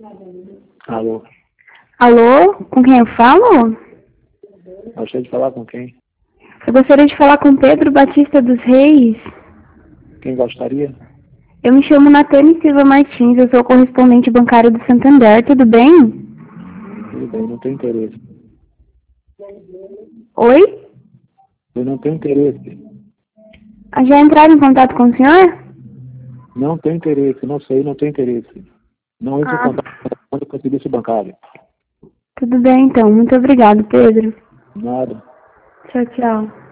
Alô? Alô? Com quem eu falo? Gostaria de falar com quem? Eu gostaria de falar com Pedro Batista dos Reis. Quem gostaria? Eu me chamo Natane Silva Martins, eu sou correspondente bancário do Santander, tudo bem? Tudo bem, não tenho interesse. Oi? Eu não tenho interesse. Já entraram em contato com o senhor? Não tenho interesse, não sei, não tenho interesse. Não entre em Ah, contato com o serviço bancário. tudo bem então, muito obrigado, Pedro. Nada. Tchau, tchau.